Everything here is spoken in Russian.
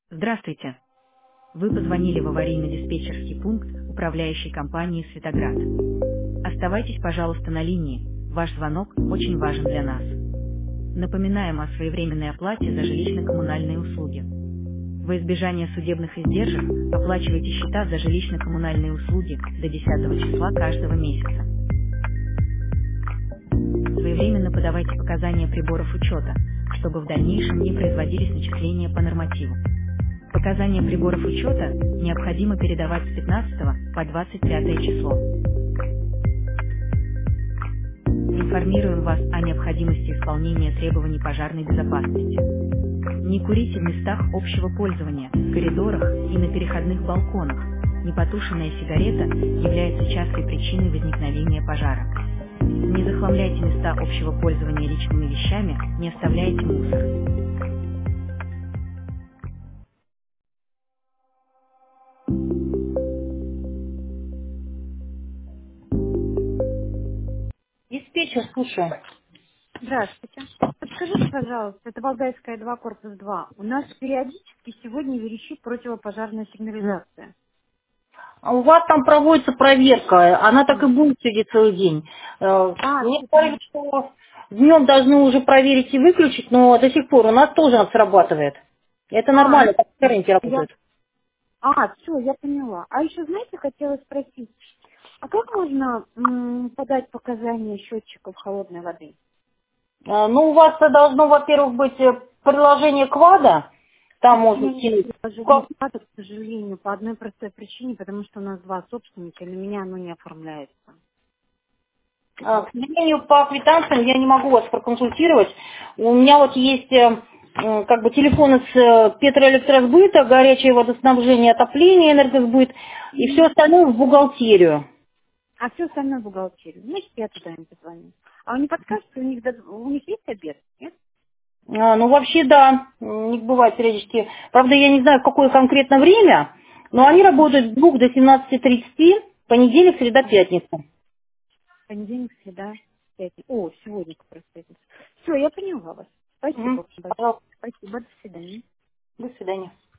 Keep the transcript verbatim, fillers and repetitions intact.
Здравствуйте. Вы позвонили в аварийно-диспетчерский пункт управляющей компании «Светоград». Оставайтесь, пожалуйста, на линии. Ваш звонок очень важен для нас. Напоминаем о своевременной оплате за жилищно-коммунальные услуги. Во избежание судебных издержек оплачивайте счета за жилищно-коммунальные услуги до десятого числа каждого месяца. Своевременно подавайте показания приборов учета, чтобы в дальнейшем не производились начисления по нормативу. Показания приборов учета необходимо передавать с пятнадцатого по двадцать пятое число. Информируем вас о необходимости исполнения требований пожарной безопасности. Не курите в местах общего пользования, в коридорах и на переходных балконах. Непотушенная сигарета является частой причиной возникновения пожара. Не захламляйте места общего пользования личными вещами, не оставляйте мусор. Диспетчер, слушаю. Здравствуйте. Подскажите, пожалуйста, это Валдайская два, корпус два. У нас периодически сегодня верещит противопожарная сигнализация. А у вас там проводится проверка, она так и М. будет сидеть целый день. Э, А, Мне все говорили, поняла. что днем должны уже проверить и выключить, но до сих пор у нас тоже она срабатывает. Это А, нормально, ну, так в рынке я... работают. а, все, я поняла. А еще, знаете, хотела спросить, а как можно м, подать показания счетчиков холодной воды? Э, Ну, у вас должно, во-первых, быть э, приложение квада, там У можно меня нет скинуть. приложения КАТа, к сожалению, по одной простой причине, потому что у нас два собственника, и на меня оно не оформляется. А, К сожалению, по квитанциям я не могу вас проконсультировать. У меня вот есть э, м, как бы телефоны с э, Петроэлектросбыта, горячее водоснабжение, отопление, энергосбыт и все остальное в бухгалтерию. А все остальное в бухгалтерию. Значит, я туда им позвоню. А вы не подскажете, у них, д- у них есть обед? Нет? А, ну, вообще, да, м, не бывает периодически. Правда, я не знаю, в какое конкретно время, но они работают с двух до семнадцати тридцати, понедельник, среда, Ага. пятница. Понедельник, среда, пятница. О, сегодня как раз пятница. Все, я поняла вас. Мгм. Спасибо большое. Пожалуйста, Спасибо, до свидания. до свидания.